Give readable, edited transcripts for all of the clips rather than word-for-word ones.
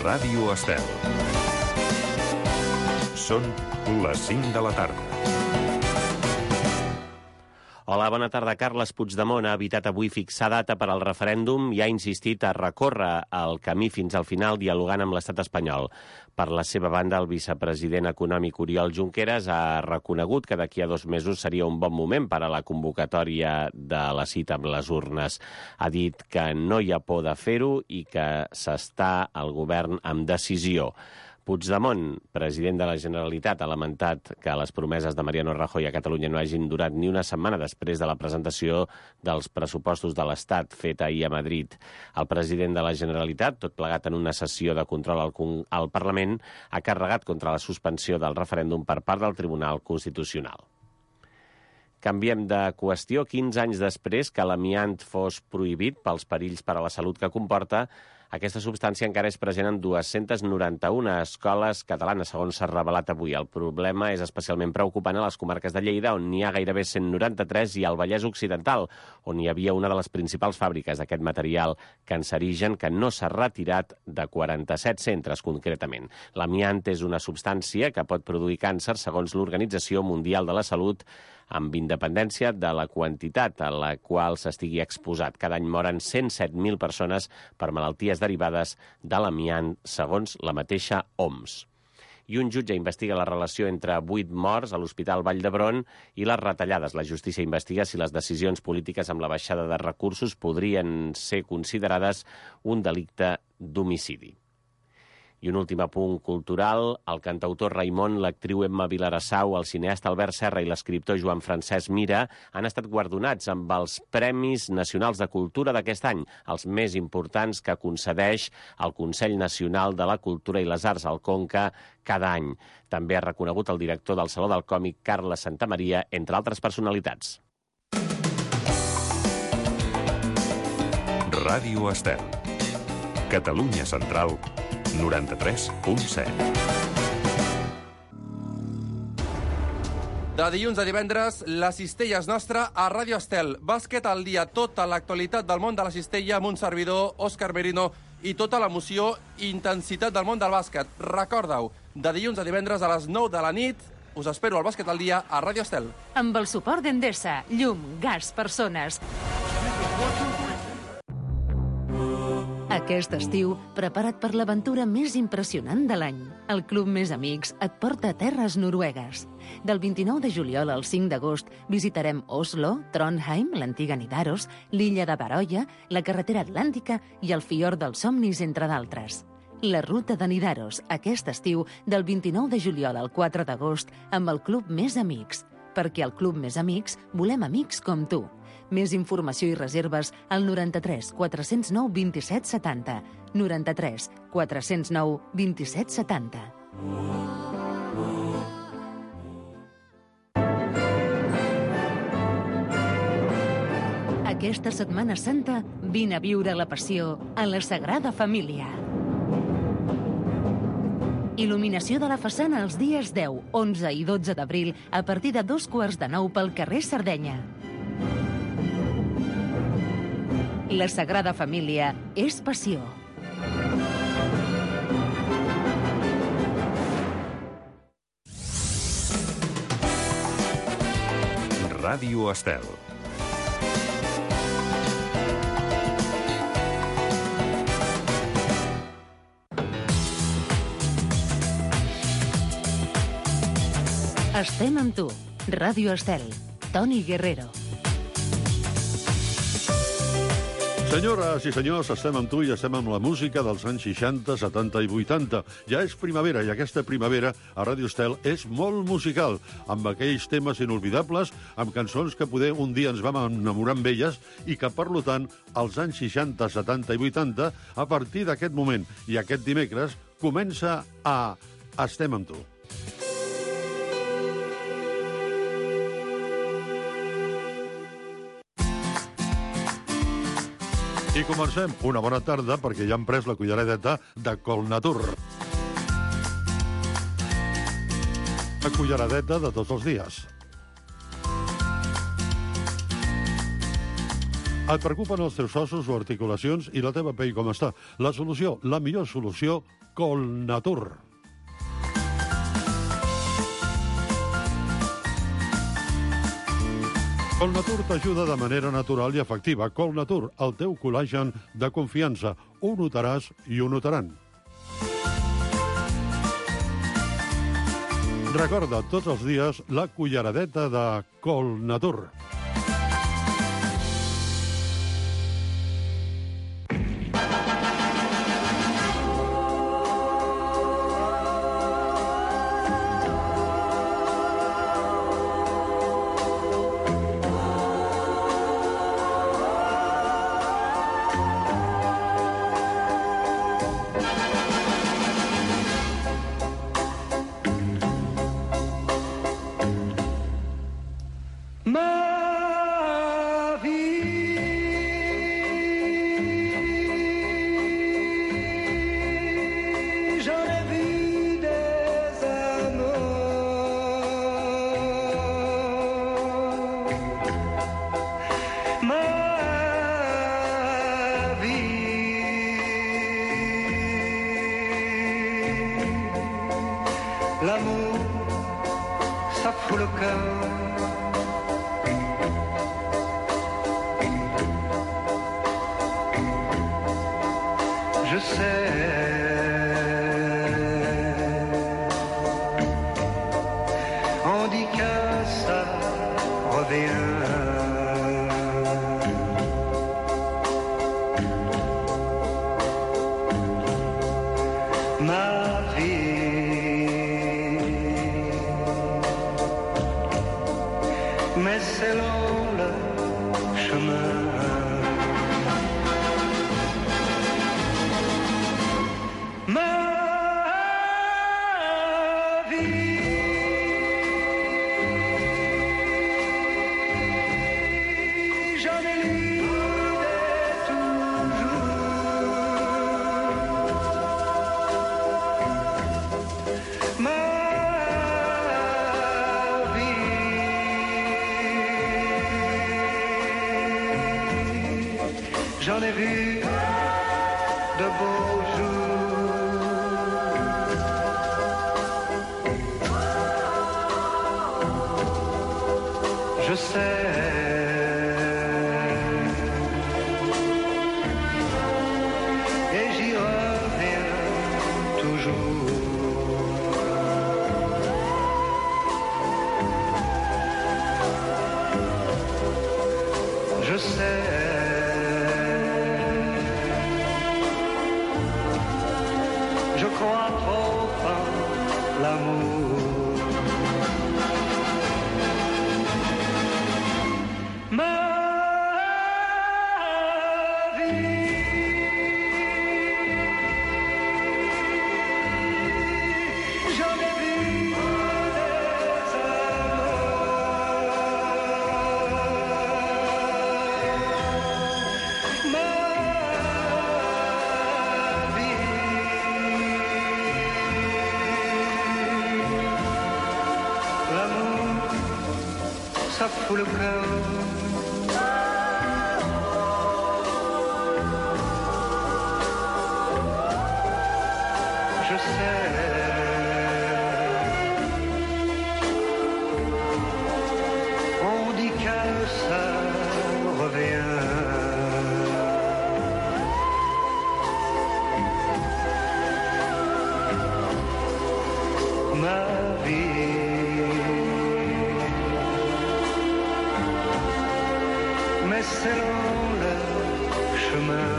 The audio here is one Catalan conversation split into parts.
Ràdio Estel. Són les 5 de la tarda. Hola, bona tarda. Carles Puigdemont ha evitat avui fixar data per al referèndum i ha insistit a recórrer el camí fins al final dialogant amb l'estat espanyol. Per la seva banda, el vicepresident econòmic Oriol Junqueras ha reconegut que d'aquí a 2 mesos seria un bon moment per a la convocatòria de la cita amb les urnes. Ha dit que no hi ha por de fer-ho i que s'està al govern amb decisió. Puigdemont, president de la Generalitat, ha lamentat que les promeses de Mariano Rajoy a Catalunya no hagin durat ni una setmana després de la presentació dels pressupostos de l'Estat feta ahir a Madrid. El president de la Generalitat, tot plegat en una sessió de control al Parlament, ha carregat contra la suspensió del referèndum per part del Tribunal Constitucional. Canviem de qüestió. 15 anys després que l'amiant fos prohibit pels perills per a la salut que comporta, aquesta substància encara és present en 291 escoles catalanes, segons s'ha revelat avui. El problema és especialment preocupant a les comarques de Lleida, on n'hi ha gairebé 193, i al Vallès Occidental, on hi havia una de les principals fàbriques d'aquest material cancerigen que no s'ha retirat de 47 centres, concretament. L'amiant és una substància que pot produir càncer, segons l'Organització Mundial de la Salut, amb independència de la quantitat a la qual s'estigui exposat. Cada any moren 107.000 persones per malalties derivades de l'amiant, segons la mateixa OMS. I un jutge investiga la relació entre 8 morts a l'Hospital Vall d'Hebron i les retallades. La justícia investiga si les decisions polítiques amb la baixada de recursos podrien ser considerades un delicte d'homicidi. I un últim apunt cultural. El cantautor Raimon, l'actriu Emma Vilarassau, el cineasta Albert Serra i l'escriptor Joan Francesc Mira han estat guardonats amb els Premis Nacionals de Cultura d'aquest any, els més importants que concedeix el Consell Nacional de la Cultura i les Arts, el CONCA, cada any. També ha reconegut el director del Saló del Còmic, Carles Santamaria, entre altres personalitats. Ràdio Estel. Catalunya Central, 93.7. De dilluns a divendres, la cistella és nostra a Ràdio Estel. Bàsquet al dia, tota l'actualitat del món de la cistella amb un servidor, Òscar Merino, i tota l'emoció i intensitat del món del bàsquet. Recorda-ho, de dilluns a divendres a les 9 de la nit, us espero al Bàsquet al dia a Ràdio Estel. Amb el suport d'Endesa, llum, gas, persones. Aquest estiu, prepara't per l'aventura més impressionant de l'any. El Club Més Amics et porta a terres noruegues. Del 29 de juliol al 5 d'agost visitarem Oslo, Trondheim, l'antiga Nidaros, l'illa de Baroya, la carretera atlàntica i el fiord dels somnis, entre d'altres. La ruta de Nidaros, aquest estiu, del 29 de juliol al 4 d'agost, amb el Club Més Amics. Perquè al Club Més Amics volem amics com tu. Més informació i reserves al 93 409 27 70. 93 409 27 70. Aquesta Setmana Santa, vine a viure la passió a la Sagrada Família. Il·luminació de la façana els dies 10, 11 i 12 d'abril a partir de 8:45 pel carrer Sardenya. La Sagrada Família és passió. Ràdio Estel. Estem amb tu. Ràdio Estel. Toni Guerrero. Senyores i senyors, estem amb tu i estem amb la música dels anys 60, 70 i 80. Ja és primavera i aquesta primavera a Ràdio Estel és molt musical, amb aquells temes inolvidables, amb cançons que poder un dia ens vam enamorar amb elles i que, per tant, als anys 60, 70 i 80, a partir d'aquest moment i aquest dimecres, comença a Estem amb tu. I comencem. Una bona tarda, perquè ja hem pres la culleradeta de Colnatur. La culleradeta de tots els dies. Et preocupen els teus ossos o articulacions i la teva pell com està? La solució, la millor solució, Colnatur. Colnatur t'ajuda de manera natural i efectiva. Colnatur, el teu col·làgen de confiança. Ho notaràs i ho notaran. Recorda tots els dies la culleradeta de Colnatur. L'amour, ça fout le cœur. Je sais, on dit que ça revient. Ma vie, mais c'est long le chemin. Ma vie, j'en ai lu des toujours. Ma vie, j'en ai vu de beaux jours. Je sais, et j'y reviens toujours. Je sais, je crois trop en l'amour. Ma vie, j'en ai vu des amours. Ma vie, l'amour, ça fout le cœur. Je sais, on dit que ça revient. Ma vie, mais c'est long le chemin.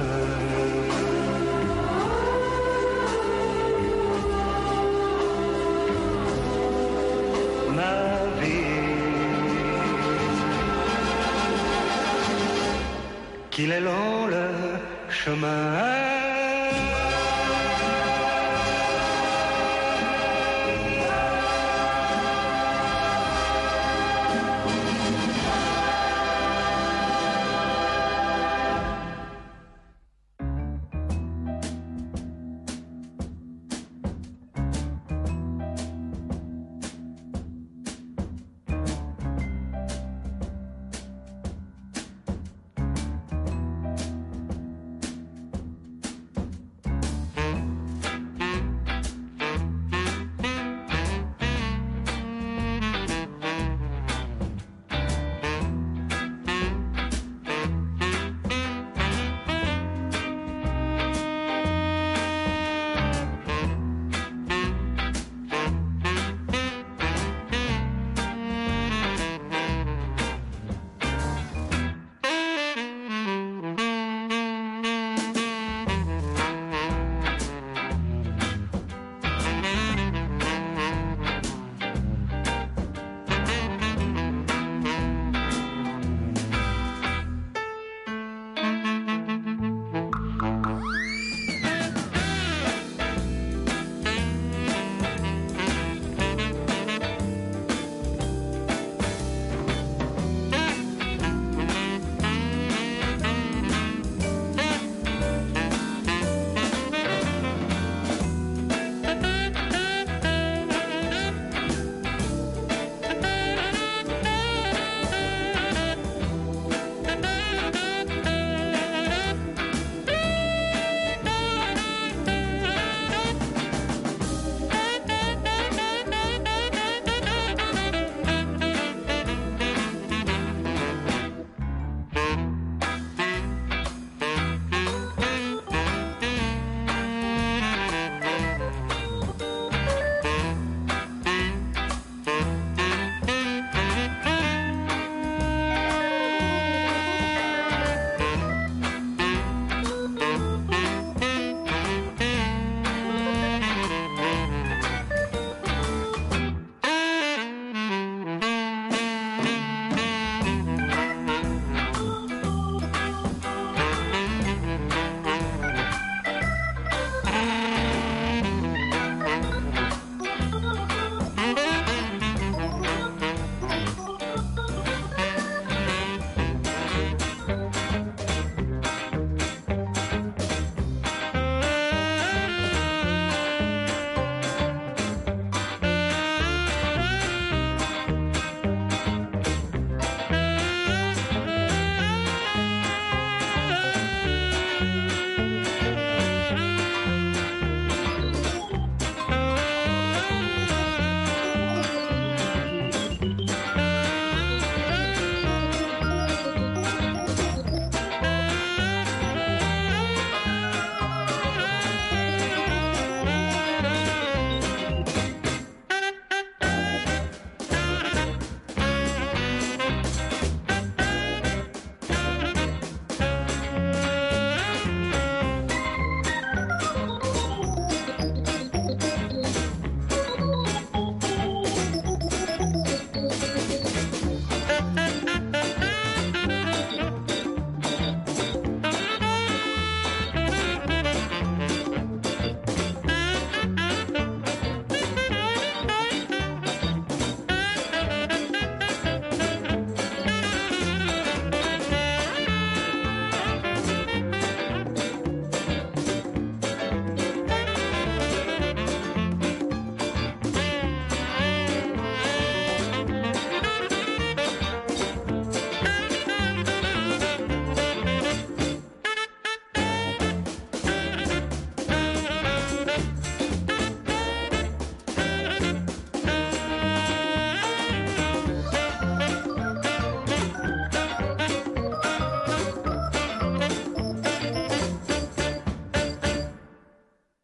Ma vie, qu'il est long le chemin.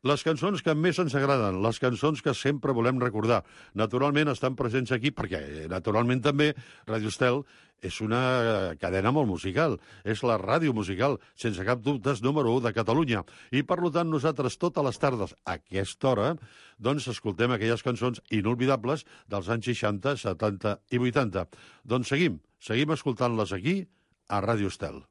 Les cançons que més ens agraden, les cançons que sempre volem recordar. Naturalment estan presents aquí perquè, naturalment també, Radio Estel és una cadena molt musical. És la ràdio musical, sense cap dubte, número 1 de Catalunya. I, per tant, nosaltres totes les tardes, a aquesta hora, doncs escoltem aquelles cançons inolvidables dels anys 60, 70 i 80. Doncs seguim escoltant-les aquí, a Radio Estel.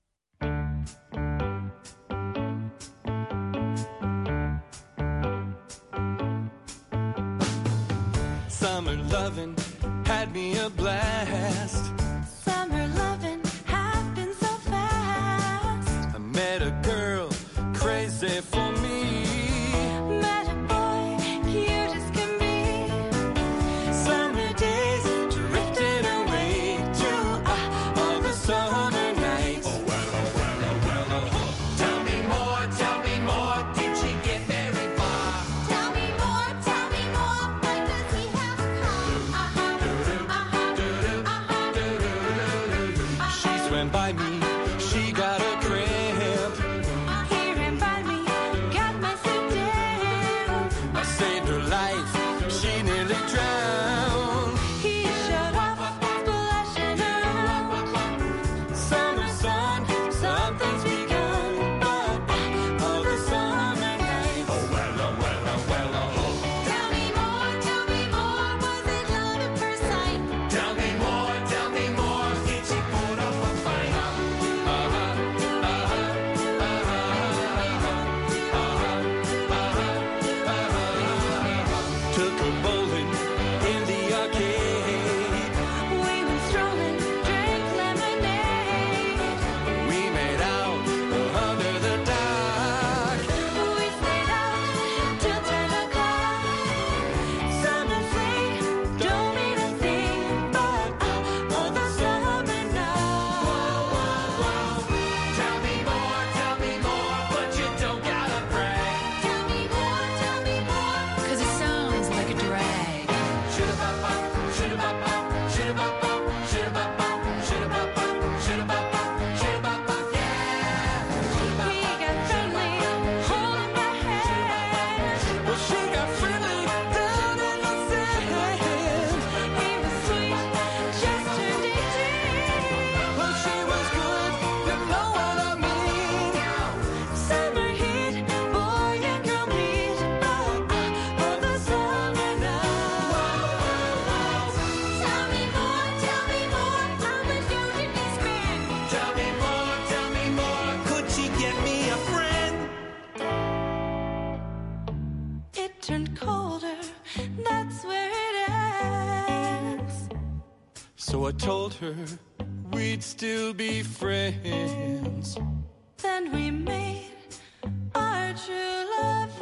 Summer lovin' had me a blast. Summer lovin' happened so fast. I met a girl crazy for me. Met a boy cute as can be. Summer days drifted away to all the summer nights. Oh, well. Tell me more, did she get very far? Tell me more, what does he have come? She swam by me, she got a cramp. He ran by me, got my suit down. I saved her life, she nearly drowned. He showed up, splashing around. Summer sun, something's begun, but all the summer nights. Oh, well. Tell me more, was it love at first sight? Tell me more, did she put up a fight? Took her bowling in the arcade. We went strolling, drank lemonade. We made out under the dock. We stayed out till 10 o'clock. Summer fling don't mean a thing, but all the summer nights. Tell me more, but you don't gotta brag. Tell me more, 'cause it sounds like a drag. Shoo-da-bop-bop, shoo-da-bop-bop, shoo-da-bop-bop, shoo-da-bop-bop, shoo-da-bop-bop, shoo-da-bop-bop, shoo-da-bop-bop, yeah! He got friendly, holding my hand. Well, she got friendly down in the sand. He was sweet, just turned 18. Well, she was good, you know what I mean. Summer heat, boy and girl meet, all the summer nights. Tell me more, how much did he spend? Tell me more, could she get me a friend? It turned colder, that's where it ends. So I told her we'd still be friends. Then we made our true love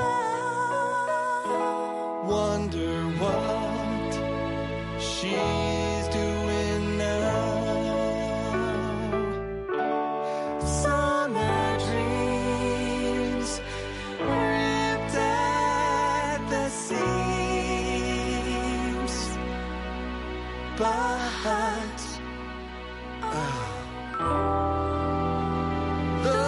vow. Wonder what she's doing now. Summer dreams Ripped at the seams, but the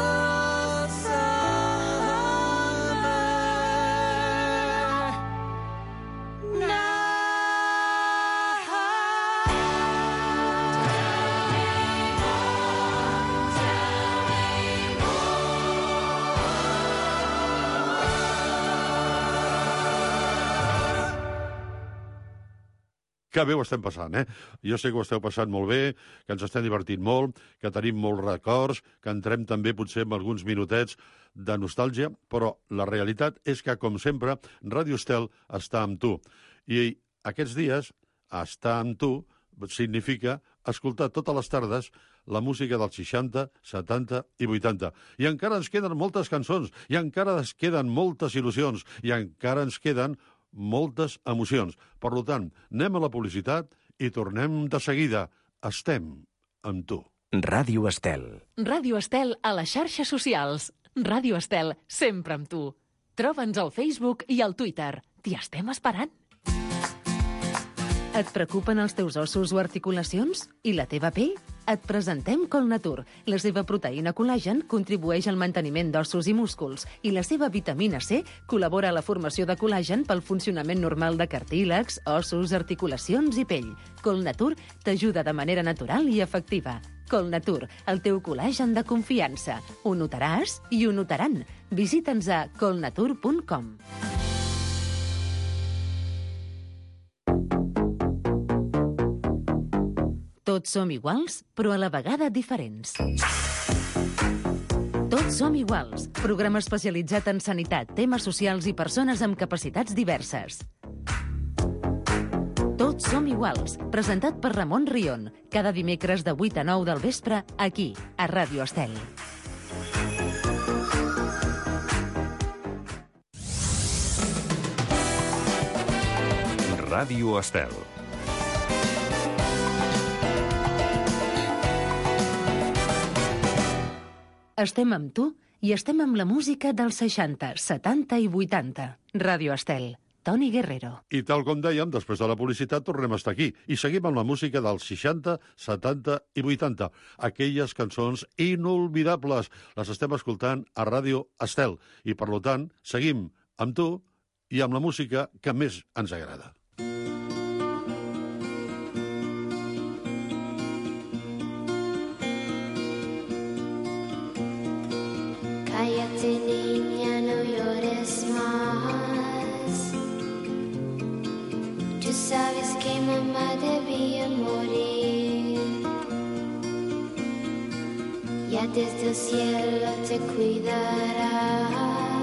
summer Que bé ho estem passant, eh? Jo sé que ho esteu passant molt bé, que ens estem divertint molt, que tenim molts records, que entrem també potser en alguns minutets de nostàlgia, però la realitat és que, com sempre, Radio Estel està amb tu. I aquests dies, estar amb tu significa escoltar totes les tardes la música dels 60, 70 i 80. I encara ens queden moltes cançons, i encara ens queden moltes il·lusions, i encara ens queden moltes emocions. Per tant, anem a la publicitat i tornem de seguida. Estem amb tu. Ràdio Estel. Ràdio Estel a les xarxes socials. Ràdio Estel, sempre amb tu. Troba'ns al Facebook i al Twitter. T'hi estem esperant. Et preocupen els teus ossos o articulacions? I la teva pell? Et presentem Colnatur. La seva proteïna col·lagen contribueix al manteniment d'ossos i músculs i la seva vitamina C col·labora a la formació de col·lagen pel funcionament normal de cartílags, ossos, articulacions i pell. Colnatur t'ajuda de manera natural i efectiva. Colnatur, el teu col·lagen de confiança. Ho notaràs i ho notaran. Visita'ns a colnatur.com. Tots som iguals, però a la vegada diferents. Tots som iguals. Programa especialitzat en sanitat, temes socials i persones amb capacitats diverses. Tots som iguals. Presentat per Ramon Rion. Cada dimecres de 8 a 9 del vespre, aquí, a Ràdio Estel. Ràdio Estel. Estem amb tu i estem amb la música dels 60, 70 i 80. Ràdio Estel. Toni Guerrero. I tal com dèiem, després de la publicitat tornem a estar aquí i seguim amb la música dels 60, 70 i 80. Aquelles cançons inolvidables. Les estem escoltant a Ràdio Estel i, per tant, seguim amb tu i amb la música que més ens agrada. Cállate, niña, no llores más. Tú sabes que mamá debía morir. Ya desde el cielo te cuidará.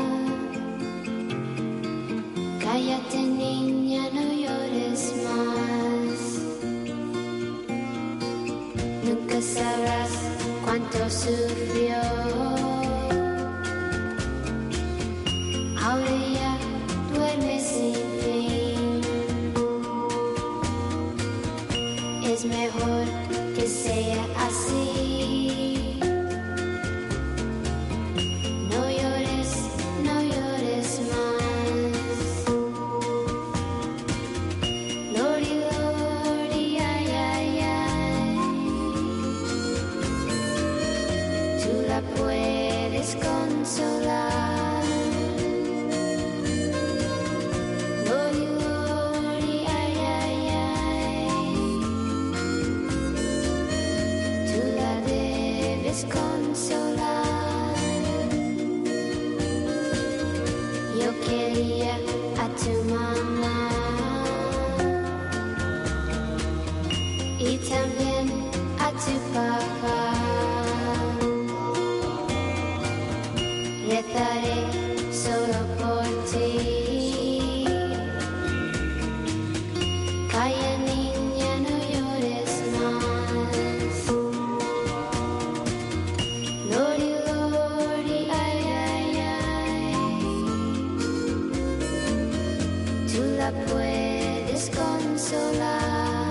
Cállate, niña, no llores más. Nunca sabrás cuánto sufrió. Ahora ya duerme sin fin. Es mejor que sea así. No llores más. Lori, lori, ay, ay, ay. Tú la puedes consolar. Consolar. Yo quería a tu mamá y también a tu papá. Rezaré solo por ti. Calla, niña, no llores más. Lori, lori, ay, ay, ay. Tú la puedes consolar.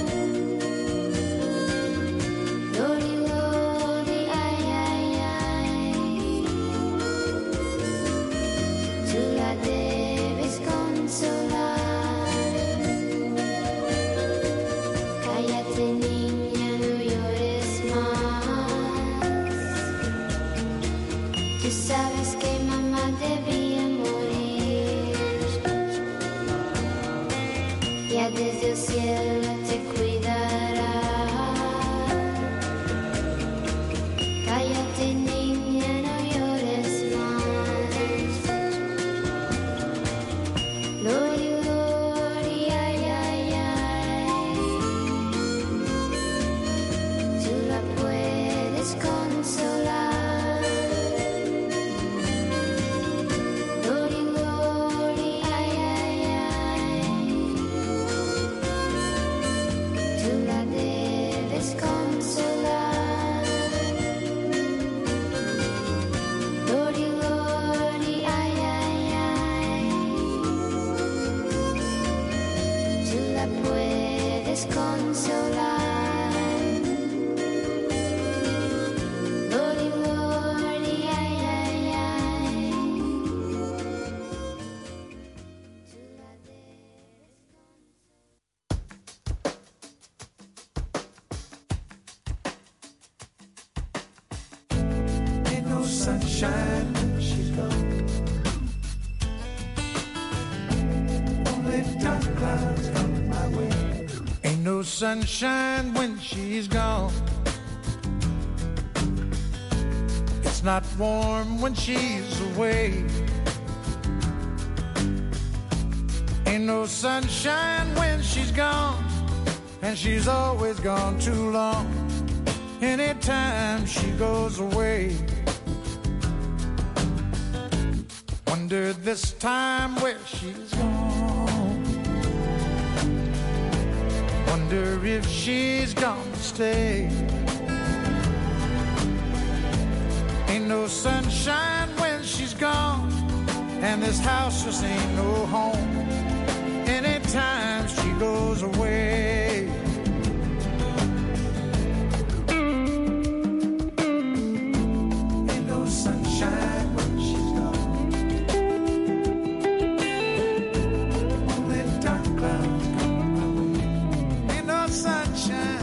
Lori, lori, ay, ay, ay. Tú la debes consolar. Cállate, niña, no llores más. Tú sabes que mamá debía morir. Ya desde el cielo te cuidará. Cállate, niña, no llores más. Lori, lori, ay, ay, ay. Tú la puedes consolar. Lori, lori, ay, ay, ay. Tú la debes consolar. Lori, lori, ay, ay, ay. Tú la puedes consolar. Lori, lori, ay, ay, ay. Tú la debes consolar. sunshine when she's gone. Only dark clouds come my way. Ain't no sunshine when she's gone. It's not warm when she's away. Ain't no sunshine when she's gone, and she's always gone too long. Anytime she goes away, wonder this time where she's gone. Wonder if she's gonna stay. Ain't no sunshine when she's gone, and this house just ain't no home. Anytime she goes away. Ain't no sunshine when she's gone. Only dark clouds come my way. Ain't no sunshine.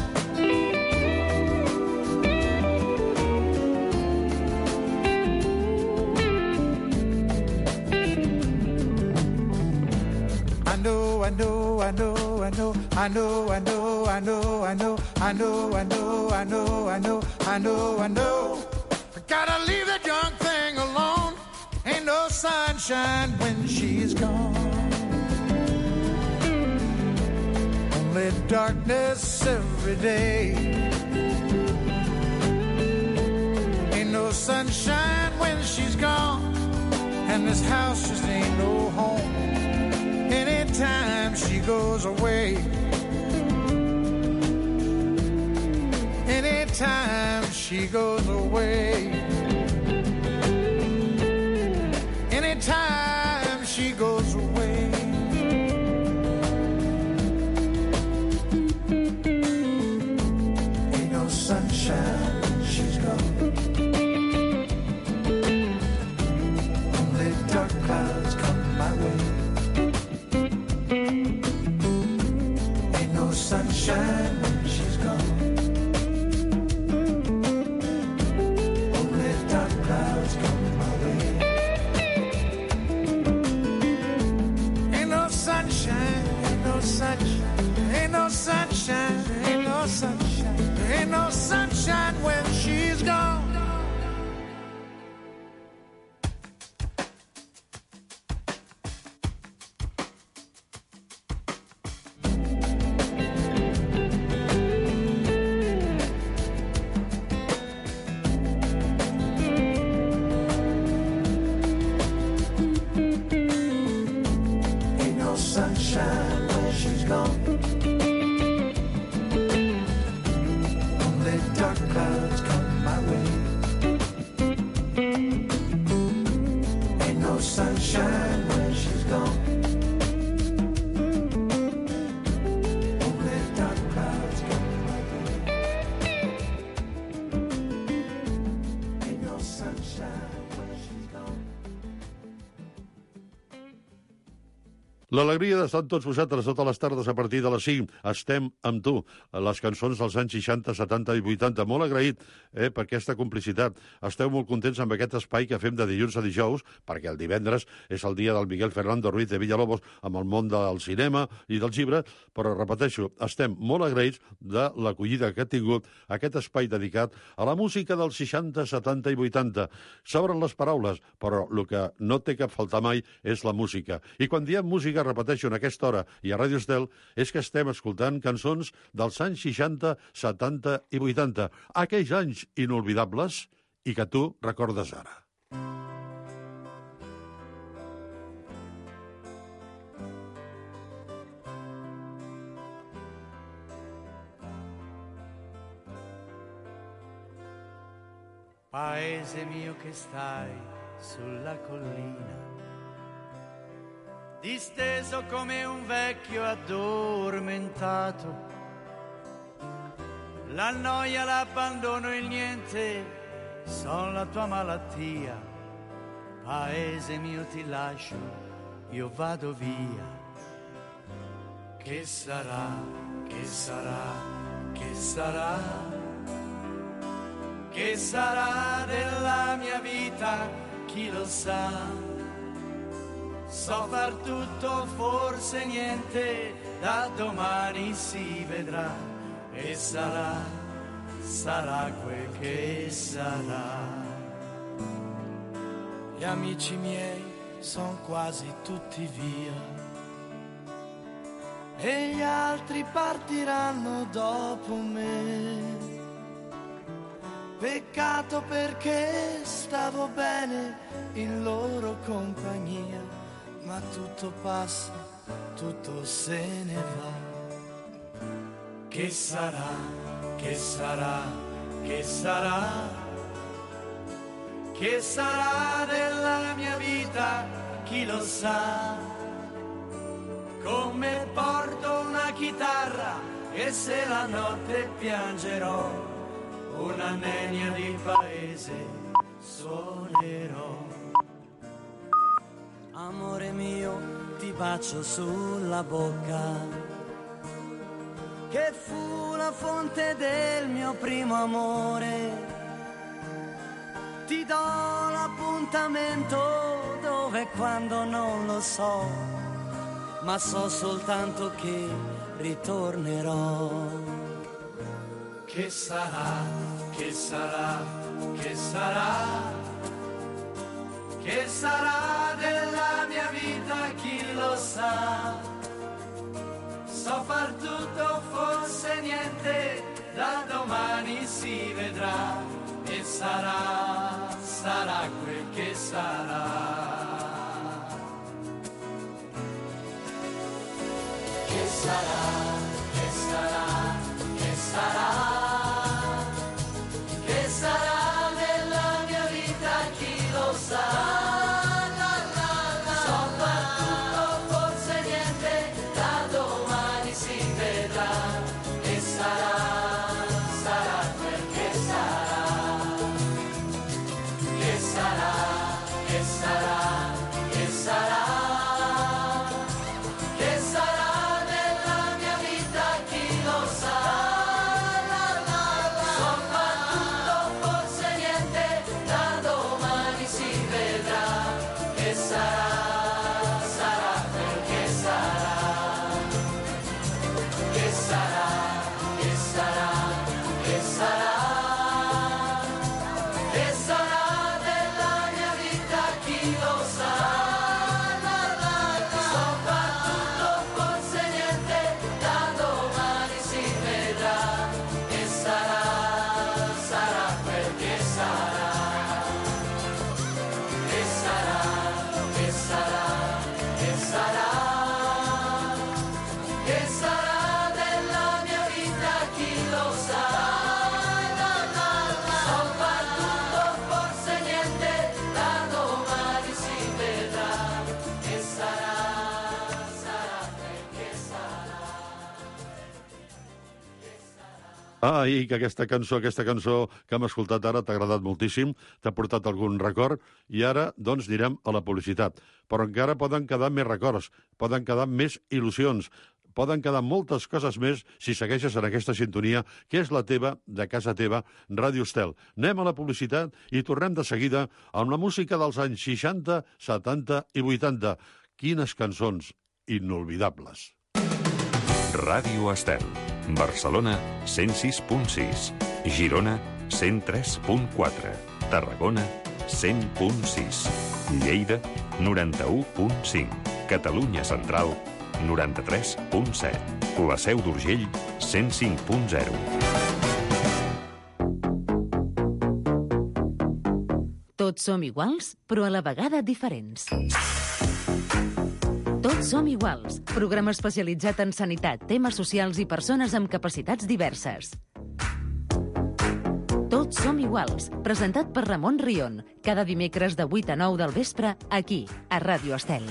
I know, I know, I know, I know, I know, I know, I know, I know, I know, I know, I know, I know, I know, I know. I gotta leave that young thing alone. Ain't no sunshine when she's gone. Only darkness every day. Ain't no sunshine when she's gone, and this house just ain't no home. Anytime she goes away. Anytime she goes away. Anytime she goes away. Ain't no sunshine when she's gone. Only dark clouds come my way. Sunshine when she's gone. Only dark clouds come my way. Ain't no sunshine, ain't no sunshine, ain't no sunshine, ain't no sunshine, ain't no sunshine when she's gone. Sunshine when she's gone. Only dark clouds come my way. Ain't no sunshine when she's gone. Only dark clouds come my way. Ain't no sunshine when she's gone. L'alegria d'estar amb tots vosaltres totes les tardes a partir de les 5. Estem amb tu. Les cançons dels anys 60, 70 i 80. Molt agraït per aquesta complicitat. Esteu molt contents amb aquest espai que fem de dilluns a dijous, perquè el divendres és el dia del Miguel Fernando Ruiz de Villalobos amb el món del cinema i del llibre, però repeteixo, estem molt agraïts de l'acollida que ha tingut aquest espai dedicat a la música dels 60, 70 i 80. S'obren les paraules, però el que no té cap faltar mai és la música. I quan diem música, repeteixo, en aquesta hora i a Ràdio Estel, és que estem escoltant cançons dels anys 60, 70 i 80, aquells anys inolvidables i que tu recordes ara. Paese mio che stai sulla collina, disteso come un vecchio addormentato. La noia, l'abbandono e il niente son la tua malattia. Paese mio ti lascio, io vado via. Che sarà, che sarà, che sarà? Che sarà della mia vita, chi lo sa? So far tutto, forse niente, da domani si vedrà. E sarà quel che sarà. Gli amici miei son quasi tutti via e gli altri partiranno dopo me. Peccato perché stavo bene in loro compagnia, ma tutto passa, tutto se ne va. Che sarà, che sarà, che sarà? Che sarà della mia vita, chi lo sa? Come porto una chitarra e se la notte piangerò, una nenia di paese suonerò. Amore mio, ti bacio sulla bocca, che fu la fonte del mio primo amore. Ti do l'appuntamento dove e quando non lo so, ma so soltanto che ritornerò. Che sarà, che sarà, che sarà? Che sarà della mia vita, chi lo sa? So far tutto, forse niente, da domani si vedrà. E sarà, sarà quel che sarà. Che sarà, che sarà, che sarà? Che sarà nella mia vita, chi lo sa? So far tutto, forse niente, da domani si vedrà. E sarà, sarà quel che sarà. Che sarà, che sarà, che sarà? Che sarà nella mia vita, chi lo sa? So far tutto, forse niente, da domani si vedrà. Che sarà, sarà quel che sarà. Che sarà, che sarà, che sarà? Che sarà della mia vita, chi lo sa? So far tutto, forse niente, da domani si vedrà. E sarà, sarà quel che sarà. Che sarà, che sarà, che sarà? Che sarà della mia vita, chi lo sa? So far tutto, forse niente, da domani si vedrà. E sarà, sarà quel che sarà. I que aquesta cançó que hem escoltat ara t'ha agradat moltíssim, t'ha portat algun record, i ara, doncs, anirem a la publicitat. Però encara poden quedar més records, poden quedar més il·lusions, poden quedar moltes coses més si segueixes en aquesta sintonia, que és la teva, de casa teva, Ràdio Estel. Anem a la publicitat i tornem de seguida amb la música dels anys 60, 70 i 80. Quines cançons inolvidables. Ràdio Estel. Barcelona 106.6. Girona 103.4. Tarragona 100.6. Lleida 91.5. Catalunya Central 93.7. La Seu d'Urgell 105.0. Tots som iguals, però a la vegada diferents. Tots som iguals, programa especialitzat en sanitat, temes socials i persones amb capacitats diverses. Tots som iguals, presentat per Ramon Rion, cada dimecres de 8 a 9 del vespre, aquí, a Ràdio Estel.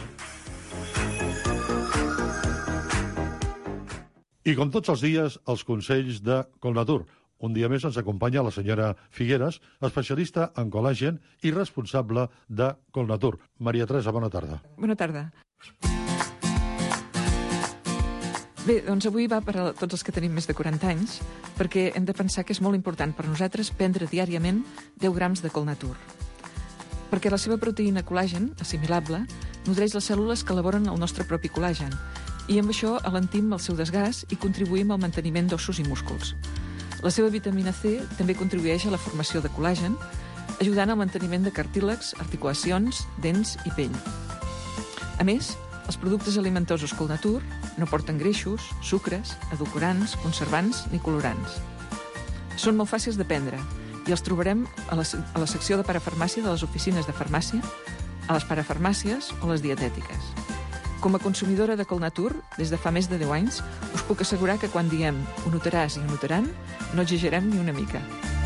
I com tots els dies, els consells de Colnatur. Un dia més ens acompanya la senyora Figueres, especialista en col·làgen i responsable de Colnatur. Maria Teresa, bona tarda. Bona tarda. Bé, doncs avui va per a tots els que tenim més de 40 anys, perquè hem de pensar que és molt important per nosaltres prendre diàriament 10 grams de Colnatur. Perquè la seva proteïna col·làgen, assimilable, nodreix les cèl·lules que elaboren el nostre propi col·làgen, i amb això alentim el seu desgast i contribuïm al manteniment d'ossos i músculs. La seva vitamina C també contribueix a la formació de col·làgen, ajudant al manteniment de cartílags, articulacions, dents i pell. A més, els productes alimentosos Colnatur no porten greixos, sucres, edulcorants, conservants ni colorants. Són molt fàcils de prendre i els trobarem a la secció de parafarmàcia de les oficines de farmàcia, a les parafarmàcies o les dietètiques. Com a consumidora de Colnatur, des de fa més de 10 anys, us puc assegurar que quan diem ho notaràs i ho notaran, no exagerem ni una mica.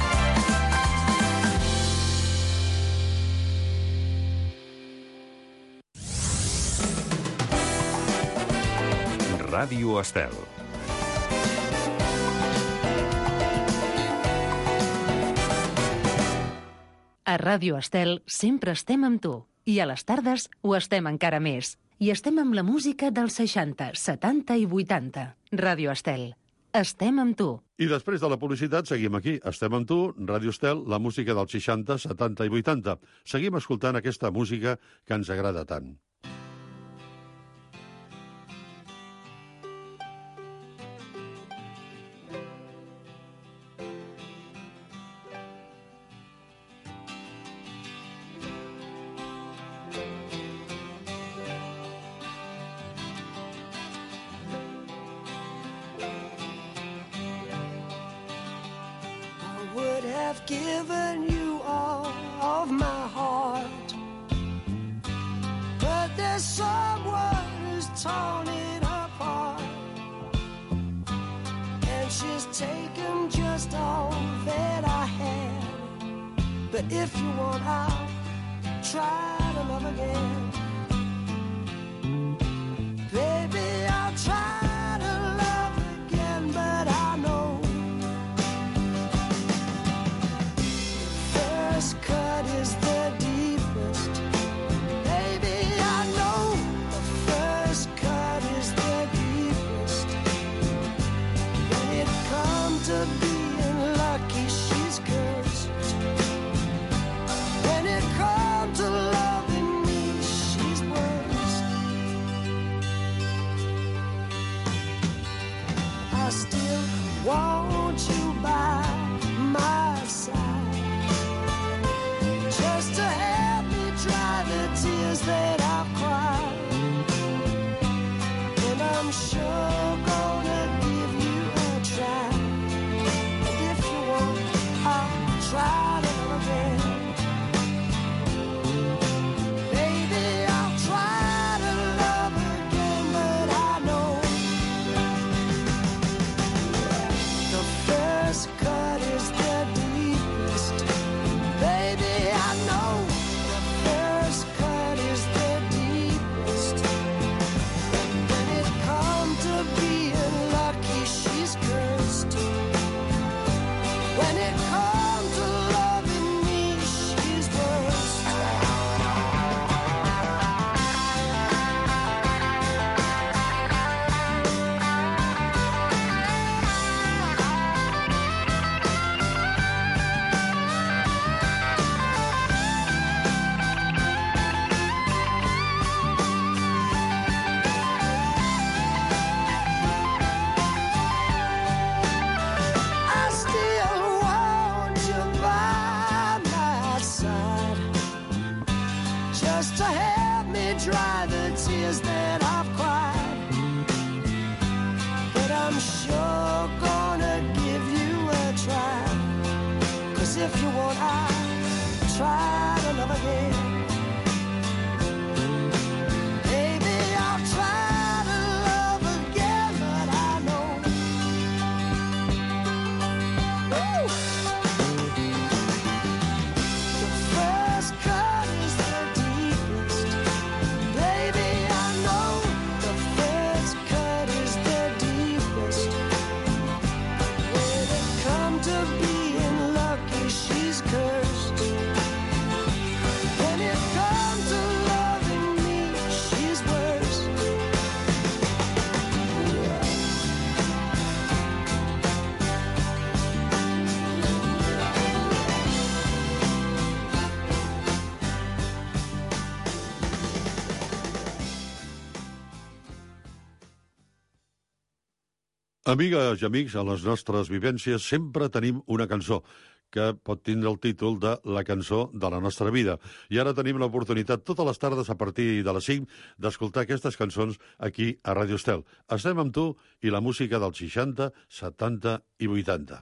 Ràdio Estel. A Ràdio Estel sempre estem amb tu. I a les tardes ho estem encara més. I estem amb la música dels 60, 70 i 80. Ràdio Estel. Estem amb tu. I després de la publicitat seguim aquí. Estem amb tu, Ràdio Estel, la música dels 60, 70 i 80. Seguim escoltant aquesta música que ens agrada tant. I've given you all of my heart, but there's someone who's torn it apart, and she's taken just all that I had. But if you want, I'll try to love again. Baby, I'll try to love again, but I know first cut is the deepest. Baby, I know the first cut is the deepest. When it comes to being lucky, she's cursed. When it comes to loving me, she's worse. I still want you by my side, just to help me dry the tears that I've cried. And I'm sure gonna give you a try. And if you want, I'll try to love again. Baby, I'll try to love again, but I know the first cut is the deepest. Baby, I know the first cut is the deepest. When it comes to being lucky, she's cursed. When it comes to loving me, she's worse. I still want you by my side, just to help me dry the tears that I've cried. But I'm sure gonna give you a try. 'Cause if you want, I'll try to love again. Baby, I'll try to love again, but I know the first cut is the deepest. Baby, I know the first cut is the deepest. When it comes to being lucky, she's cursed. When Amigues i amics, a les nostres vivències sempre tenim una cançó que pot tindre el títol de La cançó de la nostra vida. I ara tenim l'oportunitat totes les tardes a partir de les 5 d'escoltar aquestes cançons aquí a Ràdio Estel. Estem amb tu i la música dels 60, 70 i 80.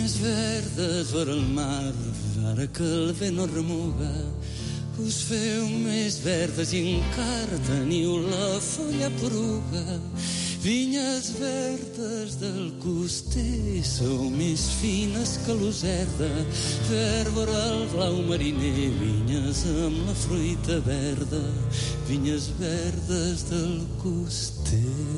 Vinyes verdes vora el mar, ara que el vent no remuga, us feu més verdes i encara teniu la folla poruga. Vinyes verdes del coster, sou més fines que l'userda, verd vora el blau mariner, vinyes amb la fruita verda, vinyes verdes del coster.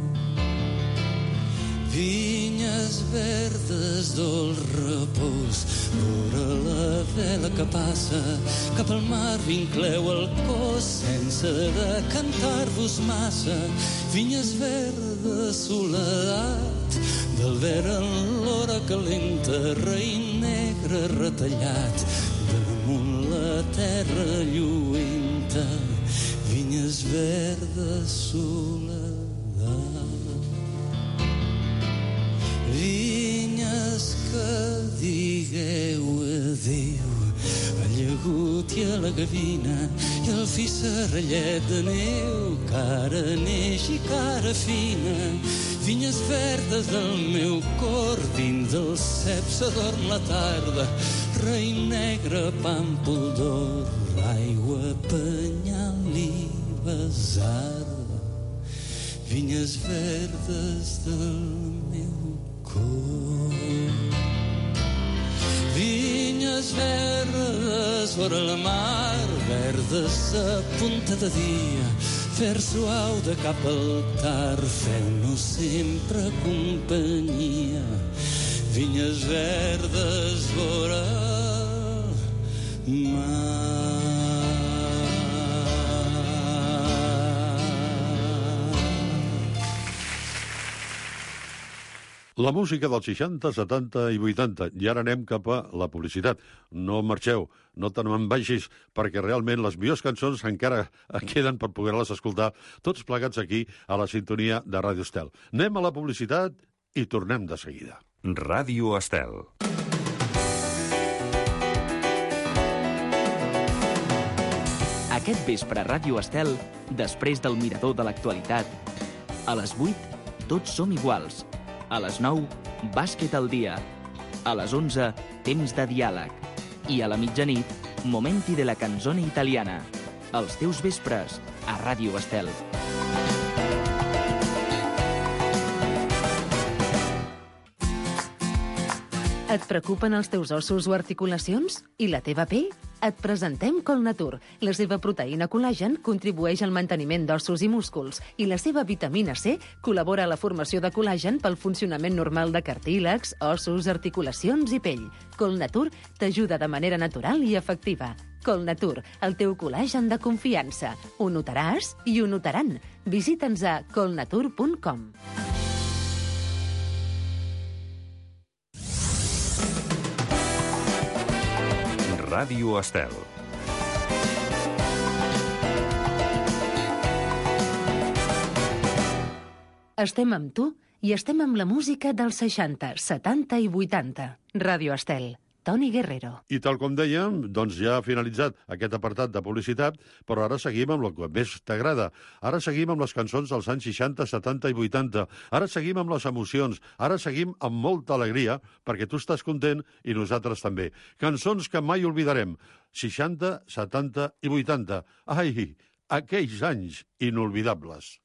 Vinyes verdes del repòs, vora la vela que passa, cap al mar vincleu el cos sense decantar-vos massa. Vinyes verdes, soledat, del verd en l'hora calenta, raïm negre retallat, damunt la terra lluenta. Vinyes verdes, soledat. Vinyes que digueu adéu al llagut i a la gavina i al fi serrallet de neu, cara neix i cara fina. Vinyes verdes del meu cor, dins del cep s'adorm la tarda, raïm negre, pàmpol d'or, aigua, penyal i besarda. Vinyes verdes del meu cor. Vinyes verdes vora la mar, verdes a punta de dia, fer suau de cap al tar, feu-nos sempre companyia. Vinyes verdes vora el mar. La música dels 60, 70 i 80. I ara anem cap a la publicitat. No marxeu, no te me'n vagis, perquè realment les millors cançons encara queden per poder-les escoltar tots plegats aquí a la sintonia de Ràdio Estel. Anem a la publicitat i tornem de seguida. Ràdio Estel. Aquest vespre a Ràdio Estel, després del mirador de l'actualitat, a les 8, tots som iguals. A les 9, bàsquet al dia. A les 11, temps de diàleg. I a la mitjanit, momenti de la canzone italiana. Els teus vespres, a Ràdio Estel. Et preocupen els teus ossos o articulacions? I la teva pell? Et presentem Colnatur. La seva proteïna col·lagen contribueix al manteniment d'ossos i músculs i la seva vitamina C col·labora a la formació de col·lagen pel funcionament normal de cartílags, ossos, articulacions i pell. Colnatur t'ajuda de manera natural i efectiva. Colnatur, el teu col·lagen de confiança. Ho notaràs i ho notaran. Visita'ns a colnatur.com. Ràdio Estel. Estem amb tu i estem amb la música dels 60, 70 i 80. Ràdio Estel. Toni Guerrero. I tal com dèiem, doncs ja ha finalitzat aquest apartat de publicitat, però ara seguim amb el que més t'agrada. Ara seguim amb les cançons dels anys 60, 70 i 80. Ara seguim amb les emocions. Ara seguim amb molta alegria, perquè tu estàs content i nosaltres també. Cançons que mai oblidarem. 60, 70 i 80. Ai, aquells anys inolvidables.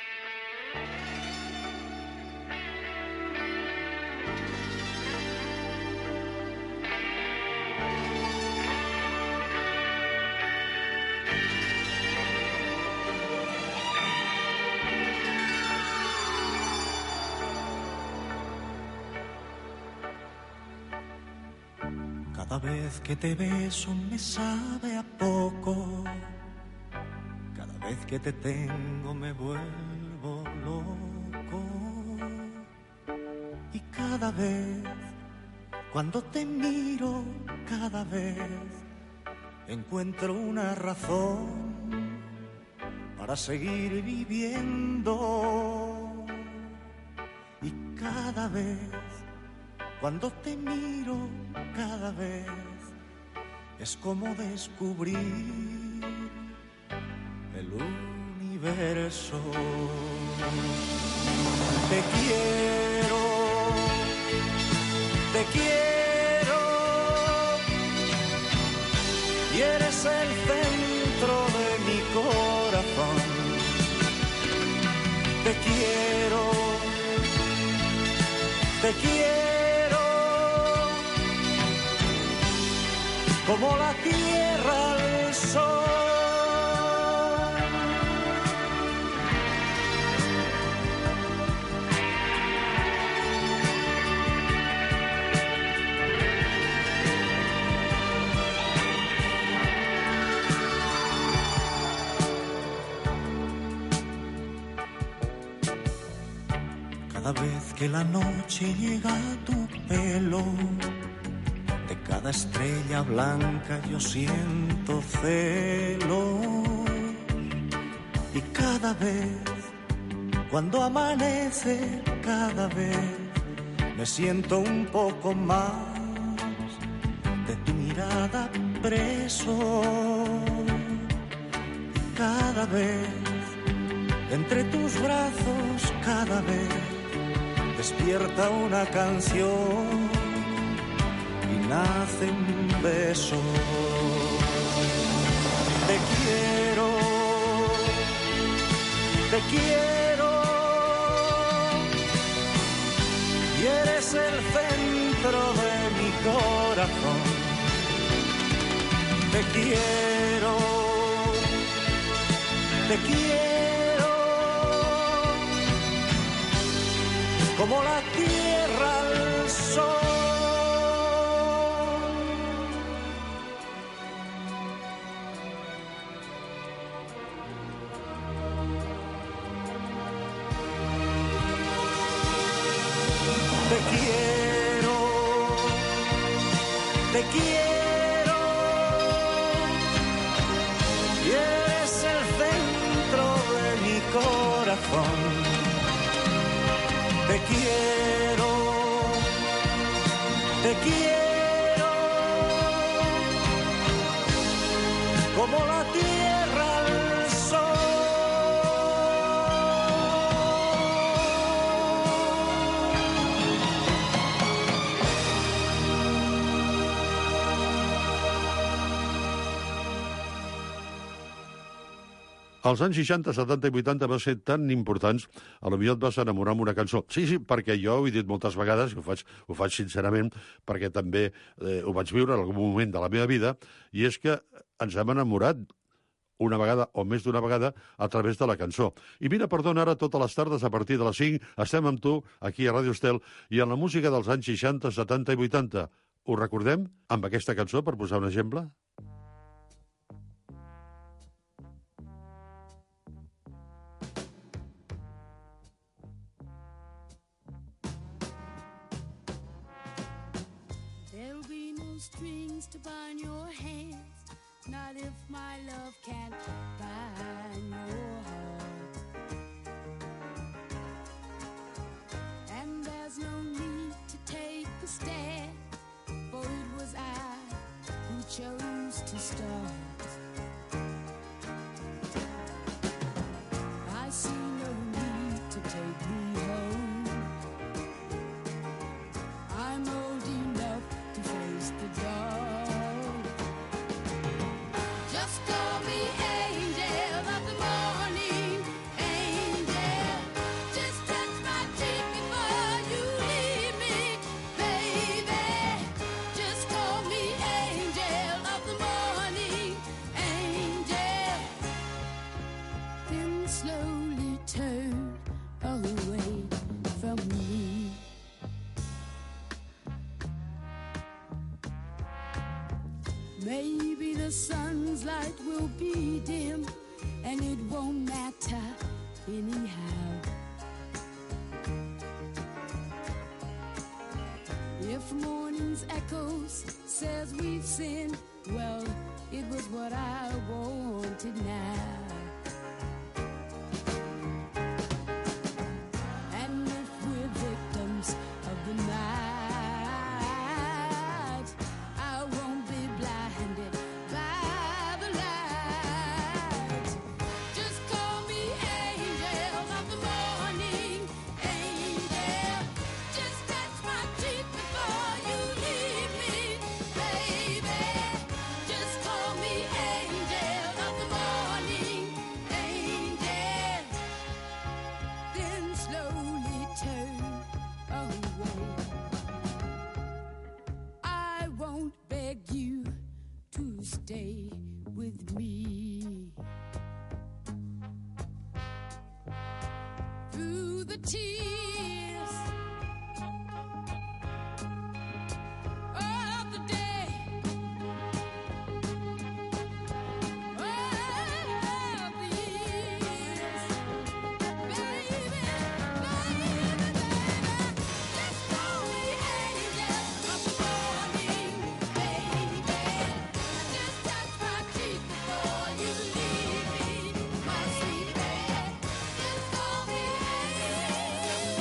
Cada vez que te beso me sabe a poco. Cada vez que te tengo me vuelvo loco. Y cada vez, cuando te miro, cada vez encuentro una razón para seguir viviendo. Y cada vez, cuando te miro, cada vez es como descubrir el universo. quiero y eres el centro de mi corazón. Te quiero, como la tierra al sol. Cada vez que la noche llega a tu pelo, de cada estrella blanca yo siento celo. Y cada vez, cuando amanece, cada vez me siento un poco más de tu mirada preso. Cada vez, entre tus brazos, cada vez despierta una canción y nace un beso. Te quiero, y eres el centro de mi corazón. Te quiero, como la tierra al sol. Te quiero, y eres el centro de mi corazón. Te quiero, como la tierra al sol. Els anys 60, 70 i 80 va ser tan importants, potser et vas enamorar amb una cançó. Sí, perquè jo ho he dit moltes vegades, i ho faig sincerament, perquè també ho vaig viure en algun moment de la meva vida, i és que ens hem enamorat una vegada o més d'una vegada a través de la cançó. I mira, perdona, ara totes les tardes a partir de les 5 estem amb tu aquí a Ràdio Estel i en la música dels anys 60, 70 i 80. Ho recordem amb aquesta cançó, per posar un exemple? There'll be no strings to bind your hands, not if my love can't bind your heart. And there's no need to take a stand, for it was I who chose to start. I see no need to take me home. I'm old enough to face the dark. Just call me angel of the morning, angel. Just touch my cheek before you leave me, baby. Just call me angel of the morning, angel. Then slowly turn away from me. Maybe the sun's light will be dim, and it won't matter anyhow. If morning's echoes says we've sinned, well, it was what I wanted now. And if we're victims of the night, I won't be blinded by the light. Just call me angel of the morning, angel. Just touch my cheek before you tears of the day. Of the years. Baby, baby, baby, just call me angel of the morning, baby. Just touch my cheek before you leave me, my sweet baby. Just call me angel.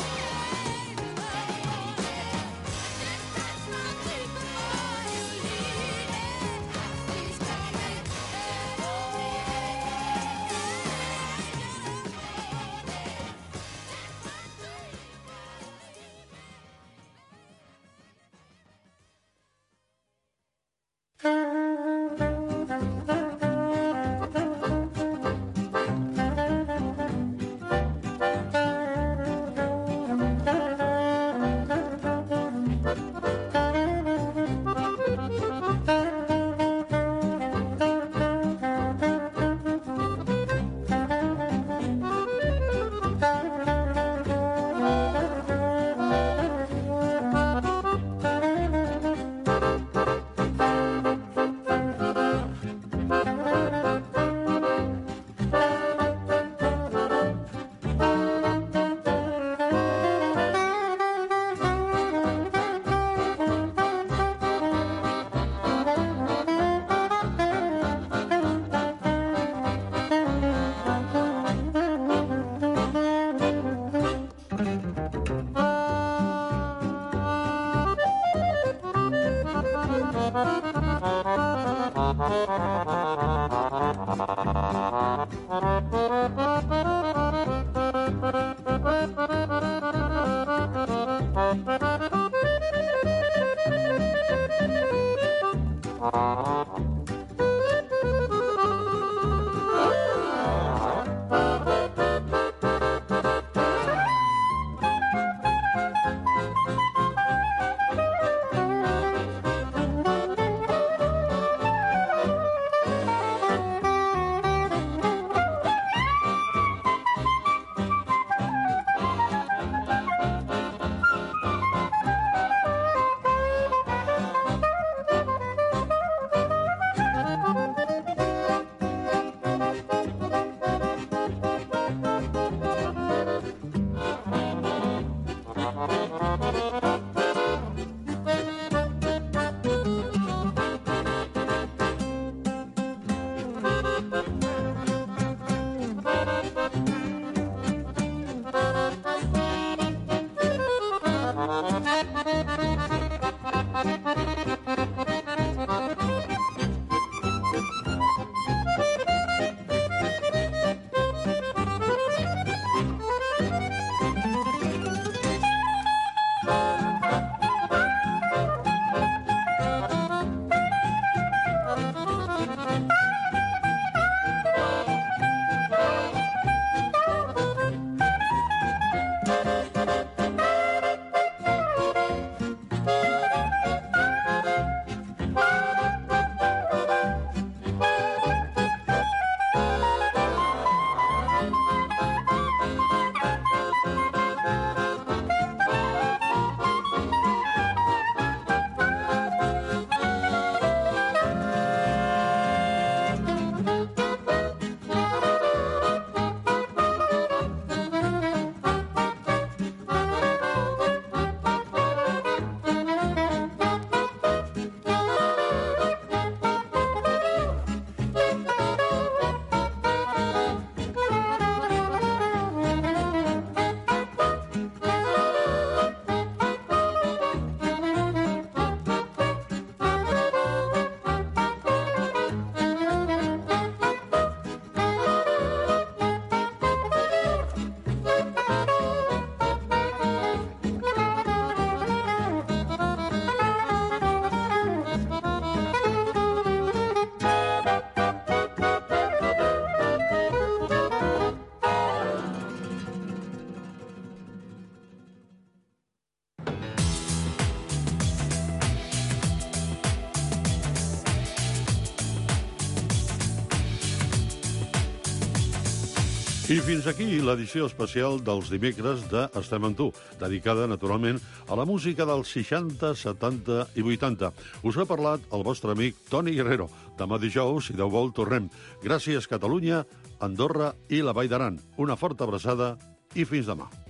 I fins aquí l'edició especial dels dimecres de Estem amb tu, dedicada, naturalment, a la música dels 60, 70 i 80. Us ha parlat el vostre amic Toni Guerrero. Demà dijous, si Déu vol, tornem. Gràcies, Catalunya, Andorra i la Vall d'Aran. Una forta abraçada i fins demà.